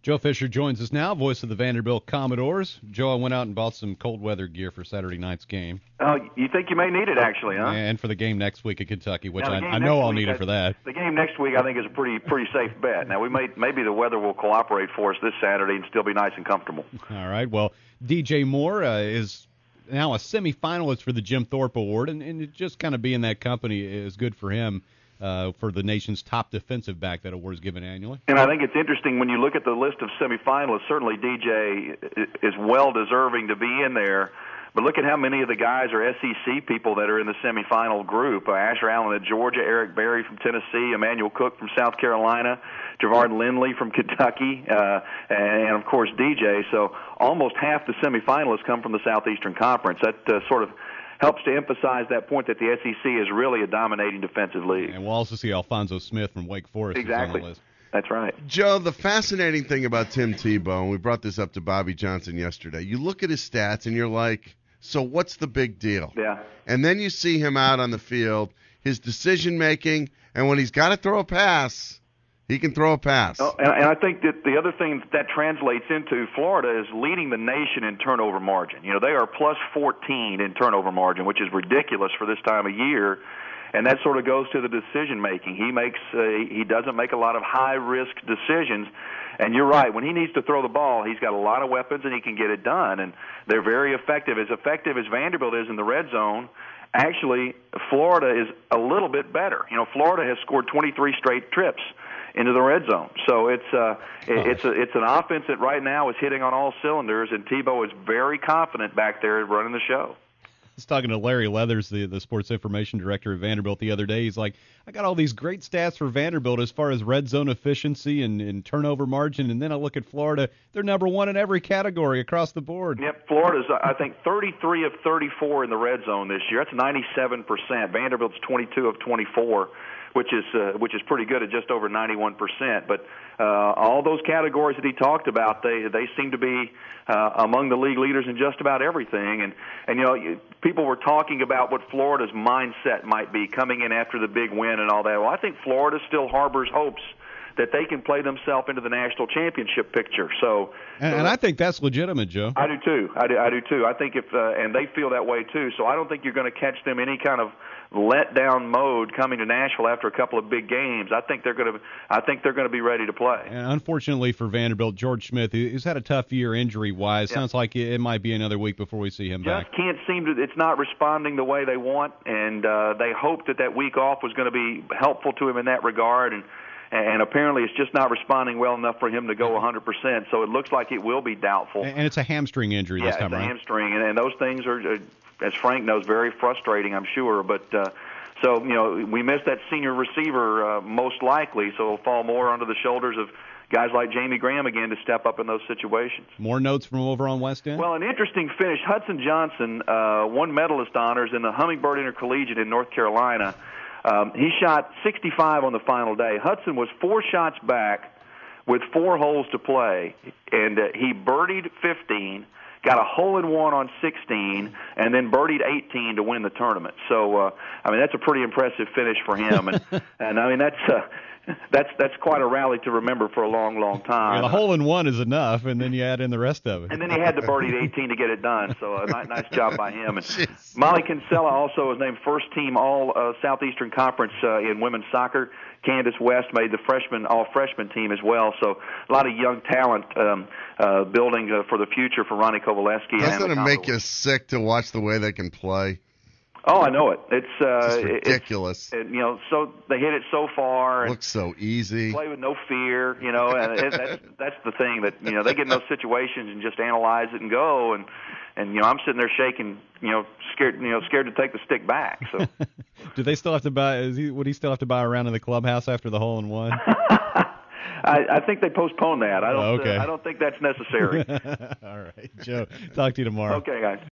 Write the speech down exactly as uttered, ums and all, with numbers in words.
Joe Fisher joins us now, voice of the Vanderbilt Commodores. Joe, I went out and bought some cold weather gear for Saturday night's game. Oh, you think you may need it, actually, huh? And for the game next week at Kentucky, which Now, I, I next know I'll week, need it for that. The game next week, I think, is a pretty pretty safe bet. Now, we may maybe the weather will cooperate for us this Saturday and still be nice and comfortable. All right. Well, D J Moore uh, is now a semifinalist for the Jim Thorpe Award, and, and just kind of being that company is good for him. Uh, for the nation's top defensive back, that award is given annually. And I think it's interesting when you look at the list of semifinalists, certainly D J is well deserving to be in there. But look at how many of the guys are S E C people that are in the semifinal group. Uh, Asher Allen of Georgia, Eric Berry from Tennessee, Emmanuel Cook from South Carolina, Javard Lindley from Kentucky, uh, and, and, of course, D J. So almost half the semifinalists come from the Southeastern Conference. That uh, sort of helps to emphasize that point that the S E C is really a dominating defensive league. And we'll also see Alfonso Smith from Wake Forest. Exactly. On the list. That's right. Joe, the fascinating thing about Tim Tebow, and we brought this up to Bobby Johnson yesterday, you look at his stats and you're like, so what's the big deal? Yeah. And then you see him out on the field, his decision-making, and when he's got to throw a pass, he can throw a pass. Oh, and, and I think that the other thing that, that translates into, Florida is leading the nation in turnover margin. You know, they are plus fourteen in turnover margin, which is ridiculous for this time of year. And that sort of goes to the decision making. He makes uh, he doesn't make a lot of high risk decisions. And you're right, when he needs to throw the ball, he's got a lot of weapons and he can get it done. And they're very effective, as effective as Vanderbilt is in the red zone. Actually, Florida is a little bit better. You know, Florida has scored twenty-three straight trips into the red zone. So it's uh, it's a, it's an offense that right now is hitting on all cylinders, and Tebow is very confident back there running the show. I was talking to Larry Leathers, the, the sports information director at Vanderbilt, the other day. He's like, I got all these great stats for Vanderbilt as far as red zone efficiency and, and turnover margin, and then I look at Florida. They're number one in every category across the board. Yep, Florida's, I think, thirty-three of thirty-four in the red zone this year. That's ninety-seven percent. Vanderbilt's twenty-two of twenty-four. Which is uh, which is pretty good at just over ninety-one percent. But uh, all those categories that he talked about, they they seem to be uh, among the league leaders in just about everything. And and you know, you, people were talking about what Florida's mindset might be coming in after the big win and all that. Well, I think Florida still harbors hopes that they can play themselves into the national championship picture. So, and, so and I think that's legitimate, Joe. I do too. I do, I do too. I think if uh, and they feel that way too. So I don't think you're going to catch them any kind of let-down mode coming to Nashville after a couple of big games. I think they're going to. I think they're going to be ready to play. And unfortunately for Vanderbilt, George Smith, who's had a tough year injury-wise, yeah. Sounds like it might be another week before we see him Just back. Can't seem to. It's not responding the way they want, and uh, they hoped that that week off was going to be helpful to him in that regard, and. And apparently it's just not responding well enough for him to go one hundred percent. So it looks like it will be doubtful. And it's a hamstring injury yeah, this time, it's a right? hamstring. And, and those things are, uh, as Frank knows, very frustrating, I'm sure. But uh, so, you know, we missed that senior receiver uh, most likely, so it'll fall more onto the shoulders of guys like Jamie Graham again to step up in those situations. More notes from over on West End? Well, an interesting finish. Hudson Johnson uh, won medalist honors in the Hummingbird Intercollegiate in North Carolina. Um, he shot sixty-five on the final day. Hudson was four shots back with four holes to play, and uh, he birdied fifteen, got a hole-in-one on sixteen, and then birdied eighteen to win the tournament. So, uh, I mean, that's a pretty impressive finish for him. And, and I mean, that's uh, that's that's quite a rally to remember for a long, long time. Yeah, the hole-in-one is enough, and then you add in the rest of it. And then he had to birdie eighteen to get it done, so a nice, nice job by him. And Molly Kinsella also was named first-team All uh, Southeastern Conference uh, in women's soccer. Candace West made the freshman all-freshman team as well. So a lot of young talent um, uh, building uh, for the future for Ronnie Kovaleski. Doesn't it make you sick to watch the way they can play? Oh, I know it. It's, uh, it's ridiculous. It's, it, you know, so they hit it so far. And looks so easy. Play with no fear, you know, and it, that's that's the thing that you know they get in those situations and just analyze it and go. And and you know I'm sitting there shaking, you know, scared, you know, scared to take the stick back. So, do they still have to buy? Is he, would he still have to buy a round in the clubhouse after the hole in one? I, I think they postponed that. I don't. Oh, okay. uh, I don't think that's necessary. All right, Joe. Talk to you tomorrow. Okay, guys.